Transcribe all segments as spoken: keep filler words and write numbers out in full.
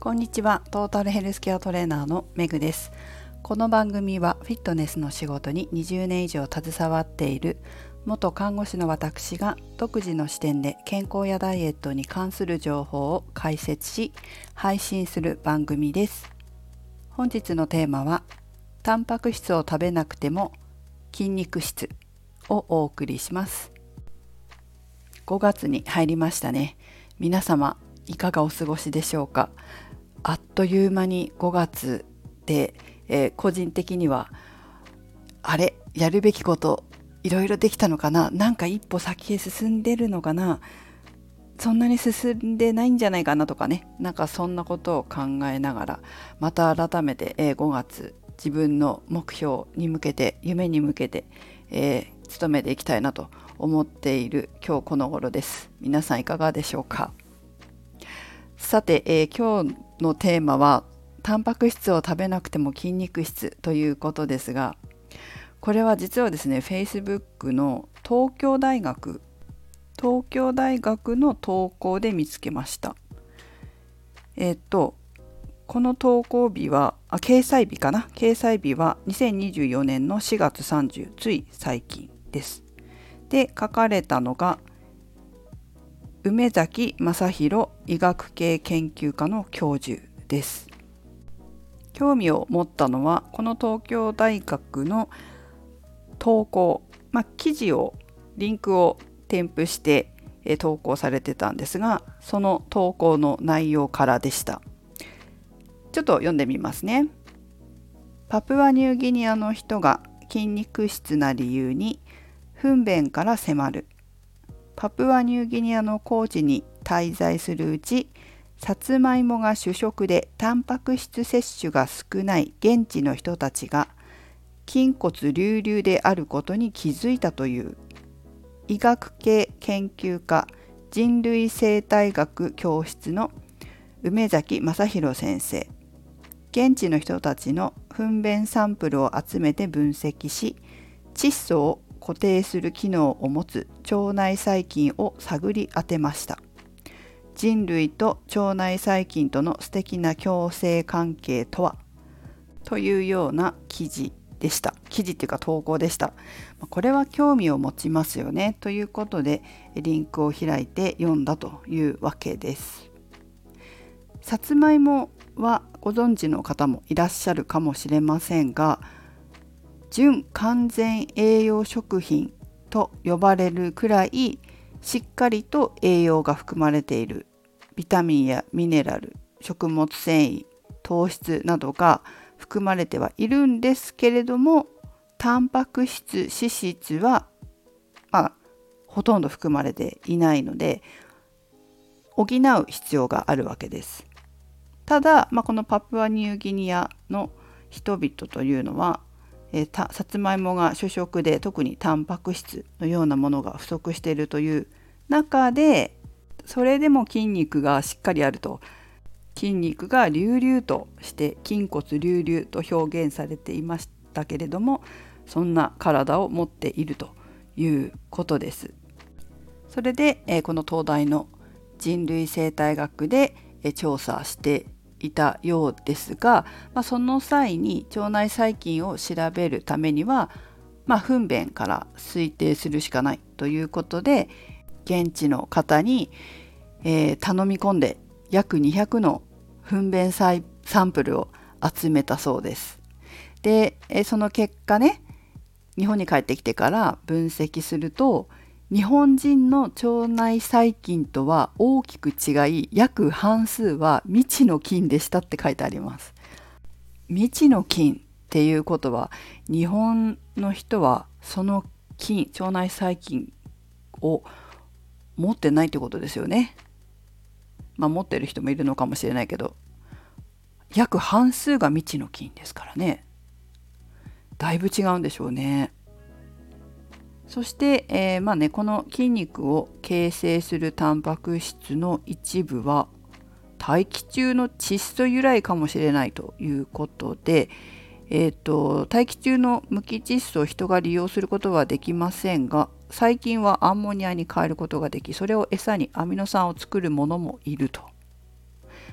こんにちは。トータルヘルスケアトレーナーのめぐです。この番組はフィットネスの仕事ににじゅうねん以上携わっている元看護師の私が独自の視点で健康やダイエットに関する情報を解説し配信する番組です。本日のテーマはタンパク質を食べなくても筋肉質をお送りします。ごがつに入りましたね。皆様いかがお過ごしでしょうか。あっという間にごがつで、えー、個人的にはあれやるべきこといろいろできたのかな、なんか一歩先へ進んでるのかな、そんなに進んでないんじゃないかなとかね、なんかそんなことを考えながらまた改めて、えー、ごがつ自分の目標に向けて夢に向けて、えー、努めていきたいなと思っている今日この頃です。皆さんいかがでしょうか。さて、えー、今日のテーマはタンパク質を食べなくても筋肉質ということですが、これは実はですね Facebook の東京大学東京大学の投稿で見つけました。えっ、ー、とこの投稿日はあ掲載日かな掲載日はにせんにじゅうよねんのしがつさんじゅう、つい最近です。で書かれたのが梅崎正弘医学系研究科の教授です。興味を持ったのはこの東京大学の投稿、まあ、記事をリンクを添付して、えー、投稿されてたんですが、その投稿の内容からでした。ちょっと読んでみますね。パプアニューギニアの人が筋肉質な理由に糞便から迫る。パプアニューギニアの高地に滞在するうち、さつまいもが主食でタンパク質摂取が少ない現地の人たちが筋骨隆々であることに気づいたという医学系研究家人類生態学教室の梅崎正弘先生。現地の人たちの糞便サンプルを集めて分析し、窒素を固定する機能を持つ腸内細菌を探り当てました。人類と腸内細菌との素敵な共生関係とは、というような記事でした。記事っていうか投稿でした。これは興味を持ちますよねということでリンクを開いて読んだというわけです。さつまいもはご存知の方もいらっしゃるかもしれませんが、準完全栄養食品と呼ばれるくらいしっかりと栄養が含まれているビタミンやミネラル、食物繊維、糖質などが含まれてはいるんですけれども、タンパク質、脂質は、まあ、ほとんど含まれていないので補う必要があるわけです。ただ、まあ、このパプアニューギニアの人々というのはえー、たさつまいもが主食で、特にタンパク質のようなものが不足しているという中で、それでも筋肉がしっかりあると、筋肉が隆々として筋骨隆々と表現されていましたけれども、そんな体を持っているということです。それで、えー、この東大の人類生態学で、えー、調査していたようですが、まあ、その際に腸内細菌を調べるためには、まあ、糞便から推定するしかないということで、現地の方に、えー、頼み込んで約にひゃくの糞便サンプルを集めたそうです。で、えー、その結果ね、日本に帰ってきてから分析すると、日本人の腸内細菌とは大きく違い、約半数は未知の菌でしたって書いてあります。未知の菌っていうことは、日本の人はその菌、腸内細菌を持ってないってことですよね。まあ持ってる人もいるのかもしれないけど、約半数が未知の菌ですからね。だいぶ違うんでしょうね。そして、えーまあね、この筋肉を形成するタンパク質の一部は大気中の窒素由来かもしれないということで、えーと、大気中の無機窒素を人が利用することはできませんが、細菌はアンモニアに変えることができ、それを餌にアミノ酸を作るものもいると。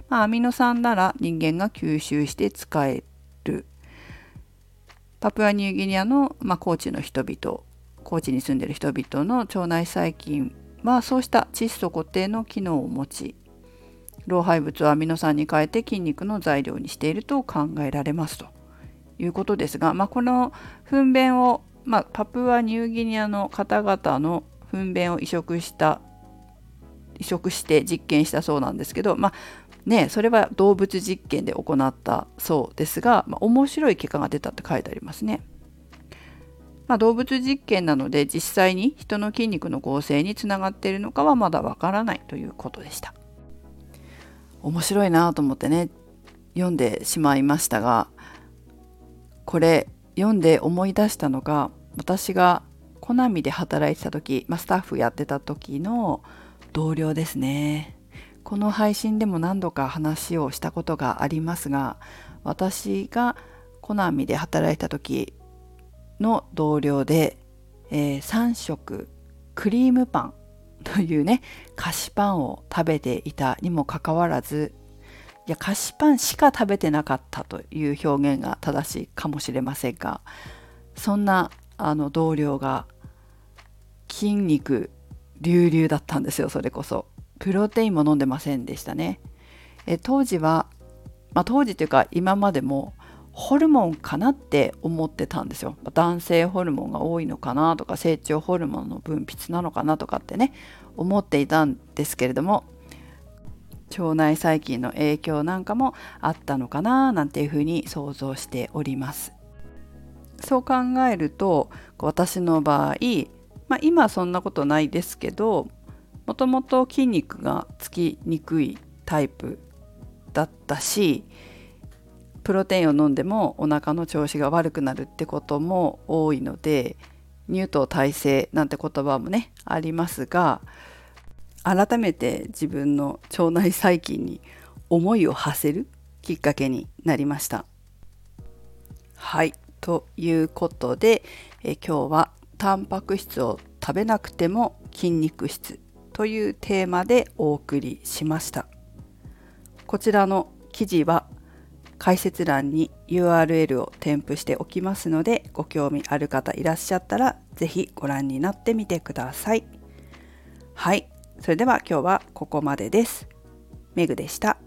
まあ、アミノ酸なら人間が吸収して使える。パプアニューギニアの、まあ、高地の人々、高地に住んでいる人々の腸内細菌はそうした窒素固定の機能を持ち、老廃物をアミノ酸に変えて筋肉の材料にしていると考えられますということですが、まあ、この糞便を、まあ、パプアニューギニアの方々の糞便を移植した移植して実験したそうなんですけど、まあね、それは動物実験で行ったそうですが、まあ、面白い結果が出たって書いてありますね。まあ、動物実験なので実際に人の筋肉の合成につながっているのかはまだわからないということでした。面白いなと思ってね読んでしまいましたが、これ読んで思い出したのが、私がコナミで働いてた時、まあ、スタッフやってた時の同僚ですね。この配信でも何度か話をしたことがありますが、私がコナミで働いた時の同僚で、えー、さん食クリームパンというね菓子パンを食べていたにもかかわらず、いや菓子パンしか食べてなかったという表現が正しいかもしれませんが、そんなあの同僚が筋肉隆々だったんですよ。それこそプロテインも飲んでませんでしたね。え当時は、まあ、当時というか今までもホルモンかなって思ってたんですよ。男性ホルモンが多いのかなとか、成長ホルモンの分泌なのかなとかってね思っていたんですけれども、腸内細菌の影響なんかもあったのかななんていうふうに想像しております。そう考えると私の場合、まあ、今はそんなことないですけど、もともと筋肉がつきにくいタイプだったし、プロテインを飲んでもお腹の調子が悪くなるってことも多いので、乳糖耐性なんて言葉もねありますが、改めて自分の腸内細菌に思いを馳せるきっかけになりました。はい、ということでえ今日はタンパク質を食べなくても筋肉質というテーマでお送りしました。こちらの記事は解説欄に ユーアールエル を添付しておきますので、ご興味ある方いらっしゃったらぜひご覧になってみてください。はい、それでは今日はここまでです。メグでした。